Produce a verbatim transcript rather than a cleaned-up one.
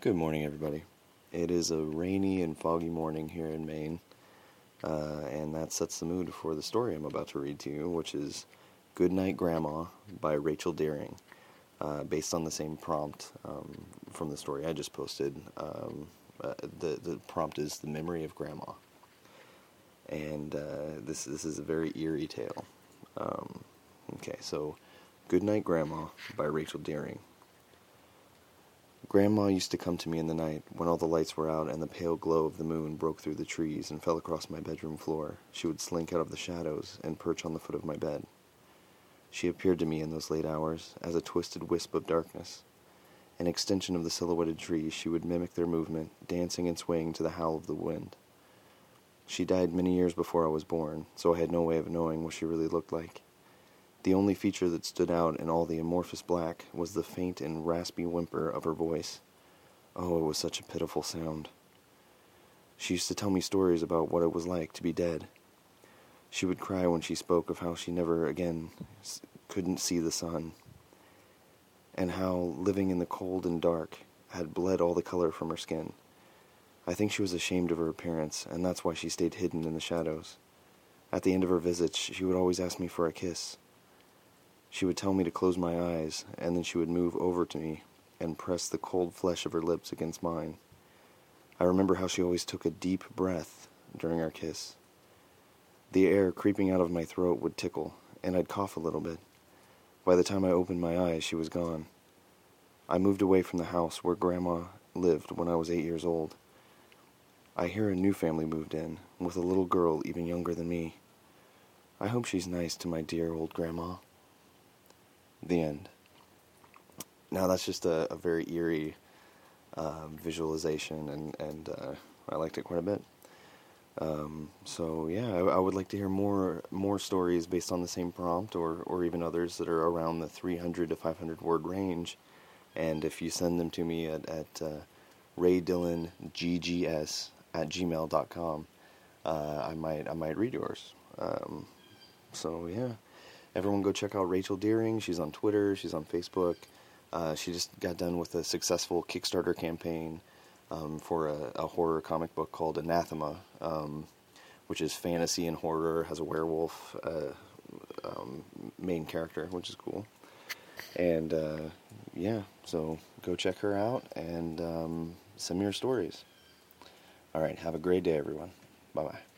Good morning, everybody. It is a rainy and foggy morning here in Maine, uh, and that sets the mood for the story I'm about to read to you, which is Goodnight Grandma by Rachel Deering, uh, based on the same prompt um, from the story I just posted. Um, uh, the, the prompt is The Memory of Grandma, and uh, this, this is a very eerie tale. Um, okay, so Goodnight Grandma by Rachel Deering. Grandma used to come to me in the night, when all the lights were out and the pale glow of the moon broke through the trees and fell across my bedroom floor. She would slink out of the shadows and perch on the foot of my bed. She appeared to me in those late hours as a twisted wisp of darkness. An extension of the silhouetted trees, she would mimic their movement, dancing and swaying to the howl of the wind. She died many years before I was born, so I had no way of knowing what she really looked like. The only feature that stood out in all the amorphous black was the faint and raspy whimper of her voice. Oh, it was such a pitiful sound. She used to tell me stories about what it was like to be dead. She would cry when she spoke of how she never again couldn't see the sun, and how, living in the cold and dark, had bled all the color from her skin. I think she was ashamed of her appearance, and that's why she stayed hidden in the shadows. At the end of her visits, she would always ask me for a kiss. She would tell me to close my eyes, and then she would move over to me and press the cold flesh of her lips against mine. I remember how she always took a deep breath during our kiss. The air creeping out of my throat would tickle, and I'd cough a little bit. By the time I opened my eyes, she was gone. I moved away from the house where Grandma lived when I was eight years old. I hear a new family moved in, with a little girl even younger than me. I hope she's nice to my dear old Grandma. The end. Now that's just a, a very eerie uh, visualization, and, and uh, I liked it quite a bit. Um, so yeah, I, I would like to hear more more stories based on the same prompt, or, or even others that are around the three hundred to five hundred word range. And if you send them to me at, at uh, raydillonggs at gmail dot com, uh, I might I might read yours. Um, so yeah. Everyone go check out Rachel Deering. She's on Twitter. She's on Facebook. Uh, she just got done with a successful Kickstarter campaign um, for a, a horror comic book called Anathema, um, which is fantasy and horror, has a werewolf uh, um, main character, which is cool. And uh, yeah, so go check her out and um, send me your stories. All right, have a great day, everyone. Bye-bye.